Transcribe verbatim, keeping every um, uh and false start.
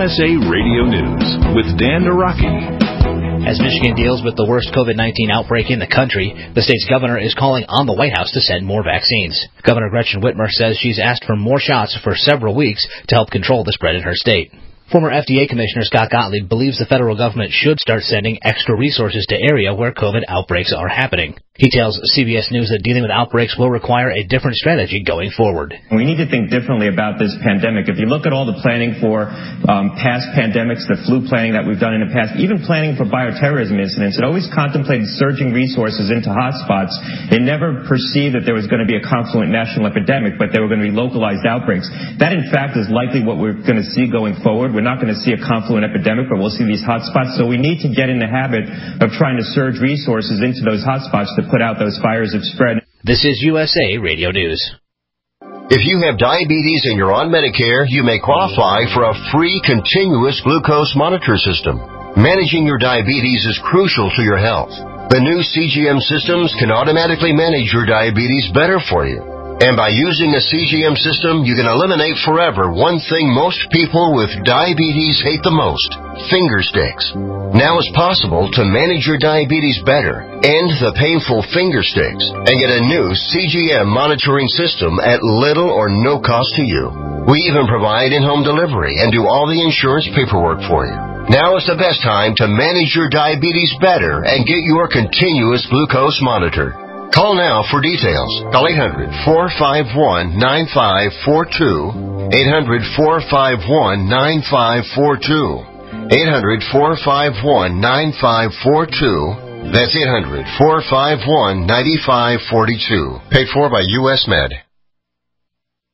S A Radio News with Dan Naraki. As Michigan deals with the worst COVID nineteen outbreak in the country, the state's governor is calling on the White House to send more vaccines. Governor Gretchen Whitmer says she's asked for more shots for several weeks to help control the spread in her state. Former F D A Commissioner Scott Gottlieb believes the federal government should start sending extra resources to areas where COVID outbreaks are happening. He tells C B S News that dealing with outbreaks will require a different strategy going forward. We need to think differently about this pandemic. If you look at all the planning for um, past pandemics, the flu planning that we've done in the past, even planning for bioterrorism incidents, it always contemplated surging resources into hotspots. It never perceived that there was going to be a confluent national epidemic, but there were going to be localized outbreaks. That, in fact, is likely what we're going to see going forward. We're not going to see a confluent epidemic, but we'll see these hotspots. So we need to get in the habit of trying to surge resources into those hotspots to put out those fires of spread. This is U S A Radio News. If you have diabetes and you're on Medicare, you may qualify for a free continuous glucose monitor system. Managing your diabetes is crucial to your health. The new C G M systems can automatically manage your diabetes better for you. And by using a C G M system, you can eliminate forever one thing most people with diabetes hate the most, finger sticks. Now it's possible to manage your diabetes better, end the painful finger sticks, and get a new C G M monitoring system at little or no cost to you. We even provide in-home delivery and do all the insurance paperwork for you. Now is the best time to manage your diabetes better and get your continuous glucose monitor. Call now for details. Call eight hundred, four five one, nine five four two, eight hundred, four five one, nine five four two, eight hundred, four five one, nine five four two. That's eight hundred, four five one, nine five four two. Paid for by U S Med.